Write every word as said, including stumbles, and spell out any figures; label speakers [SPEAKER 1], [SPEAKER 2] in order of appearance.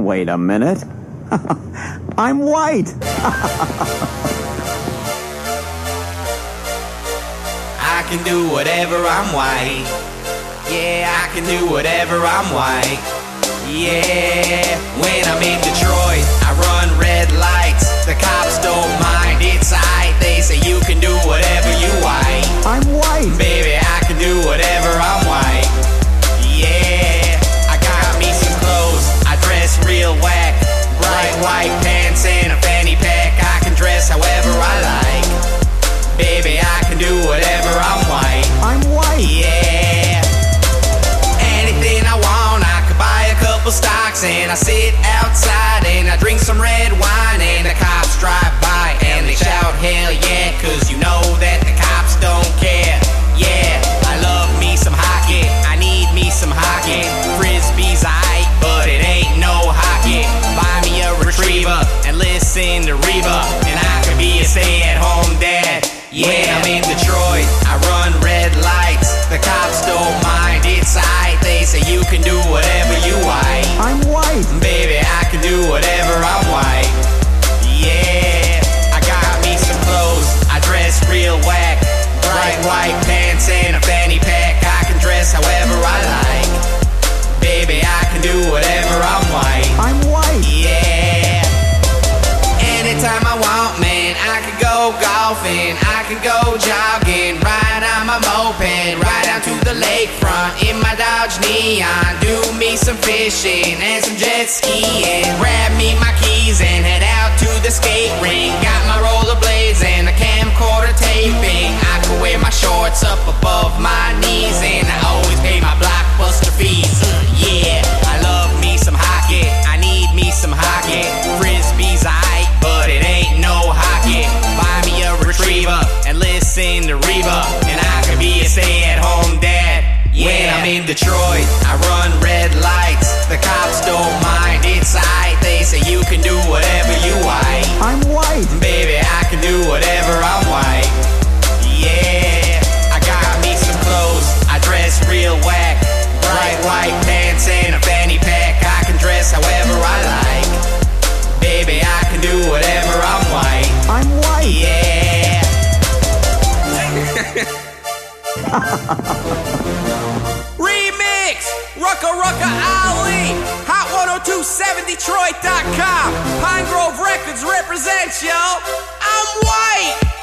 [SPEAKER 1] wait a minute. I'm white.
[SPEAKER 2] I can do whatever, I'm white. Yeah, I can do whatever, I'm white. Yeah, when I'm in Detroit, I run red lights. The cops don't mind, it's aight. They say you can do whatever, you white.
[SPEAKER 1] I'm white.
[SPEAKER 2] Baby, I can do whatever, I'm white. Yeah, I got me some clothes, I dress real whack. Bright white pants and a fanny pack. I can dress however I like. Baby, I can do whatever, I'm white.
[SPEAKER 1] I'm white.
[SPEAKER 2] Yeah, anything I want, I could buy a couple stocks. And I sit outside and I drink some red wine. And the cops drive by and they shout hell yeah, cause you know that the cops don't care. Yeah, I love me some hockey, I need me some hockey. Frisbee's aight, but it ain't no hockey. Buy me a retriever and listen to Reba, and I could be a stay-at-home dad. Yeah, when I'm in Detroit, I run red lights. The cops don't mind, it's aight. They say you can do whatever, you white.
[SPEAKER 1] I'm white.
[SPEAKER 2] Baby, I can do whatever, I'm white. Yeah, I got me some clothes, I dress real whack. Bright white pants and a fanny pack. I can dress however I like. Baby, I can do whatever, I'm white.
[SPEAKER 1] I'm white.
[SPEAKER 2] Yeah, anytime I want, man, I can go golfing, I can go jogging, ride on my moped, ride down to the lakefront in my Dodge Neon, do me some fishing and some jet skiing, grab me my keys and head out to the skate rink. Got my rollerblades and a camcorder taping. I can wear my shorts up above my knees, and I always pay my Blockbuster fees. uh, Yeah, I love me some hockey, I need me some hockey. Frisbee's aight, but it ain't no hockey. Buy me a retriever and listen to Reba, and I could be a stay-at-home dad. Yeah. When I'm in Detroit, I run red lights. The cops don't mind, it's aight. They say you can do whatever, you white.
[SPEAKER 1] I'm white.
[SPEAKER 2] Baby, I can do whatever, I'm white. Yeah, I got me some clothes, I dress real whack. Bright white pants and a fanny pack. I can dress however I like. Baby, I can do whatever, I'm white.
[SPEAKER 1] I'm white.
[SPEAKER 2] Yeah. Remix! Rucka Rucka Ali! Hot ten twenty-seven Detroit dot com. Pine Grove Records represents, yo. I'm white!